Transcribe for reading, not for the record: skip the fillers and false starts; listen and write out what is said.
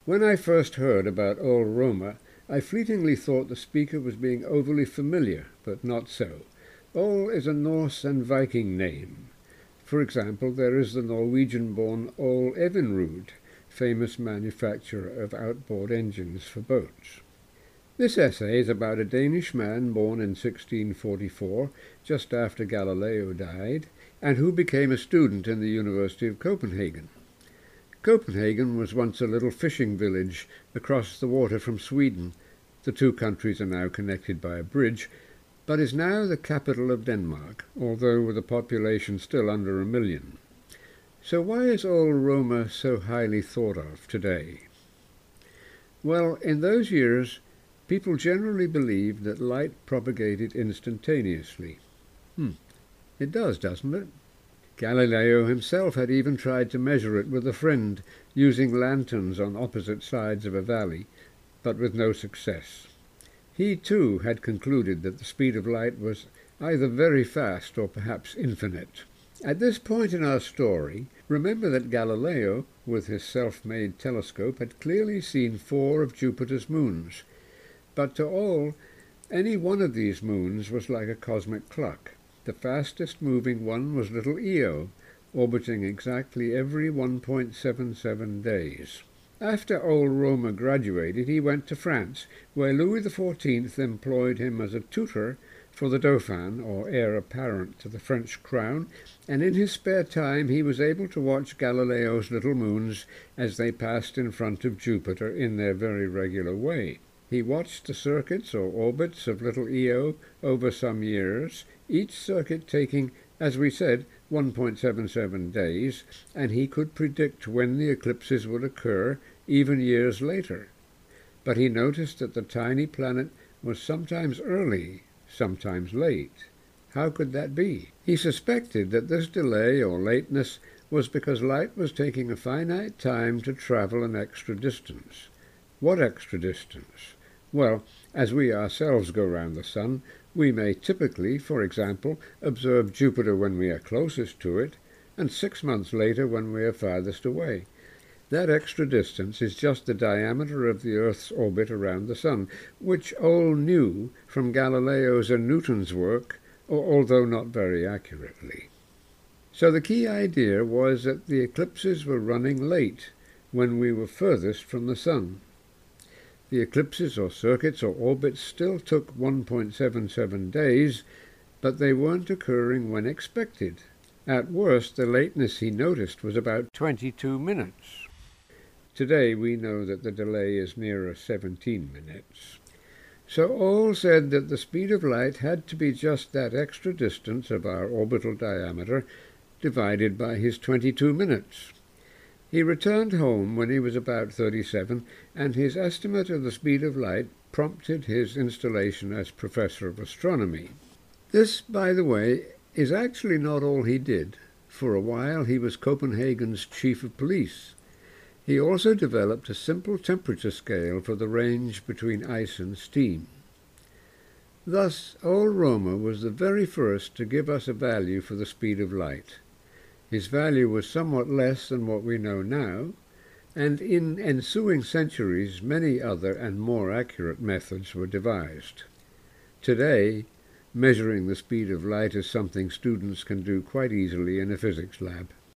When I first heard about Old Roma, I fleetingly thought the speaker was being overly familiar, but not so. Ol is a Norse and Viking name. For example, there is the Norwegian-born Ole Evinrude, famous manufacturer of outboard engines for boats. This essay is about a Danish man born in 1644, just after Galileo died, and who became a student in the University of Copenhagen. Copenhagen was once a little fishing village across the water from Sweden. The two countries are now connected by a bridge, but is now the capital of Denmark, although with a population still under 1 million. So why is Old Roma so highly thought of today? Well, in those years, people generally believed that light propagated instantaneously. It does, doesn't it? Galileo himself had even tried to measure it with a friend, using lanterns on opposite sides of a valley, but with no success. He, too, had concluded that the speed of light was either very fast or perhaps infinite. At this point in our story, remember that Galileo, with his self-made telescope, had clearly seen 4 of Jupiter's moons. But to all, any one of these moons was like a cosmic clock. The fastest moving one was little Io, orbiting exactly every 1.77 days. After Old Roma graduated, he went to France, where Louis XIV employed him as a tutor for the Dauphin, or heir apparent to the French crown, and in his spare time he was able to watch Galileo's little moons as they passed in front of Jupiter in their very regular way. He watched the circuits or orbits of little Io over some years, each circuit taking, as we said, 1.77 days, and he could predict when the eclipses would occur, even years later. But he noticed that the tiny planet was sometimes early, sometimes late. How could that be? He suspected that this delay or lateness was because light was taking a finite time to travel an extra distance. What extra distance? Well, as we ourselves go round the sun, we may typically, for example, observe Jupiter when we are closest to it, and 6 months later when we are farthest away. That extra distance is just the diameter of the Earth's orbit around the sun, which Ole knew from Galileo's and Newton's work, although not very accurately. So the key idea was that the eclipses were running late, when we were furthest from the sun. The eclipses or circuits or orbits still took 1.77 days, but they weren't occurring when expected. At worst, the lateness he noticed was about 22 minutes. Today we know that the delay is nearer 17 minutes. So Ole said that the speed of light had to be just that extra distance of our orbital diameter divided by his 22 minutes. He returned home when he was about 37, and his estimate of the speed of light prompted his installation as professor of astronomy. This, by the way, is actually not all he did. For a while he was Copenhagen's chief of police. He also developed a simple temperature scale for the range between ice and steam. Thus, Old Roma was the very first to give us a value for the speed of light. His value was somewhat less than what we know now, and in ensuing centuries many other and more accurate methods were devised. Today, measuring the speed of light is something students can do quite easily in a physics lab.